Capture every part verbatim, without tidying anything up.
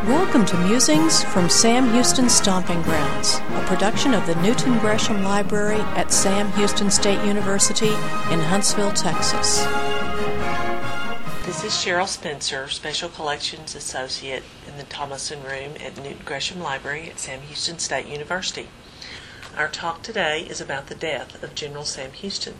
Welcome to Musings from Sam Houston Stomping Grounds, a production of the Newton Gresham Library at Sam Houston State University in Huntsville, Texas. This is Cheryl Spencer, Special Collections Associate in the Thomason Room at Newton Gresham Library at Sam Houston State University. Our talk today is about the death of General Sam Houston.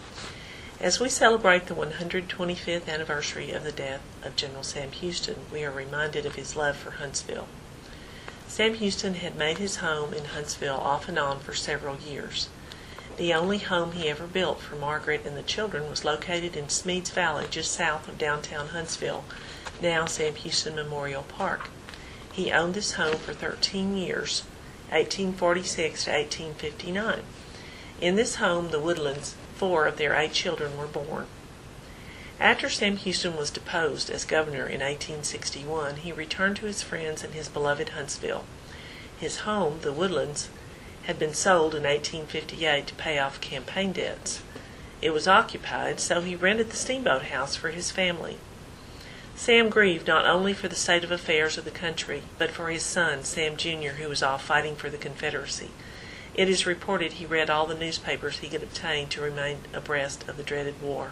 As we celebrate the one hundred twenty-fifth anniversary of the death of General Sam Houston, we are reminded of his love for Huntsville. Sam Houston had made his home in Huntsville off and on for several years. The only home he ever built for Margaret and the children was located in Smeads Valley, just south of downtown Huntsville, now Sam Houston Memorial Park. He owned this home for thirteen years, eighteen forty-six to eighteen fifty-nine. In this home, the Woodlands, four of their eight children were born. After Sam Houston was deposed as governor in eighteen sixty-one, he returned to his friends in his beloved Huntsville. His home, the Woodlands, had been sold in eighteen fifty-eight to pay off campaign debts. It was occupied, so he rented the Steamboat House for his family. Sam grieved not only for the state of affairs of the country, but for his son, Sam Junior, who was off fighting for the Confederacy. It is reported he read all the newspapers he could obtain to remain abreast of the dreaded war.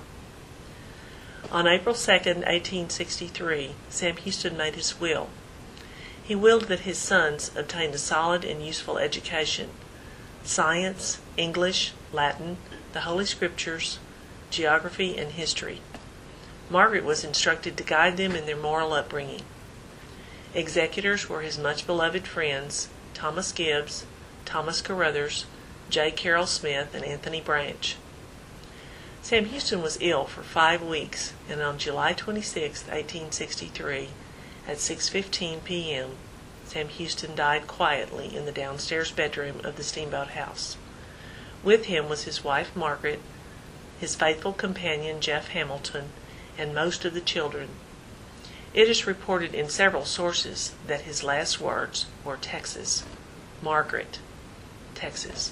On April second, eighteen sixty-three, Sam Houston made his will. He willed that his sons obtain a solid and useful education: science, English, Latin, the Holy Scriptures, geography, and history. Margaret was instructed to guide them in their moral upbringing. Executors were his much-beloved friends, Thomas Gibbs, Thomas Caruthers, J. Carroll Smith, and Anthony Branch. Sam Houston was ill for five weeks, and on July twenty-sixth, eighteen sixty-three, at six fifteen p.m., Sam Houston died quietly in the downstairs bedroom of the Steamboat House. With him was his wife Margaret, his faithful companion Jeff Hamilton, and most of the children. It is reported in several sources that his last words were Texas, Margaret, Texas.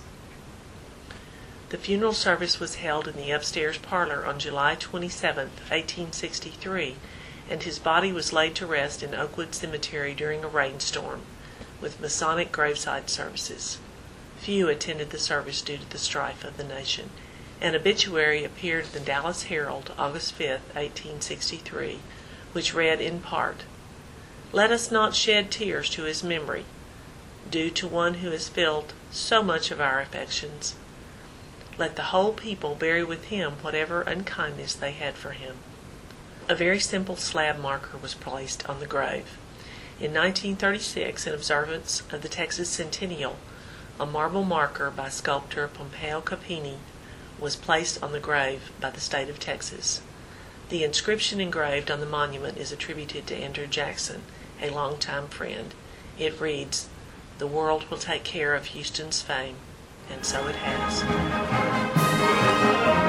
The funeral service was held in the upstairs parlor on July twenty-seventh, eighteen sixty-three, and his body was laid to rest in Oakwood Cemetery during a rainstorm, with Masonic graveside services. Few attended the service due to the strife of the nation. An obituary appeared in the Dallas Herald, August fifth, eighteen sixty-three, which read in part, "Let us not shed tears to his memory, due to one who has filled so much of our affections. Let the whole people bury with him whatever unkindness they had for him." A very simple slab marker was placed on the grave. In nineteen thirty-six, in observance of the Texas Centennial, a marble marker by sculptor Pompeo Capini was placed on the grave by the state of Texas. The inscription engraved on the monument is attributed to Andrew Jackson, a longtime friend. It reads, "The world will take care of Houston's fame," and so it has.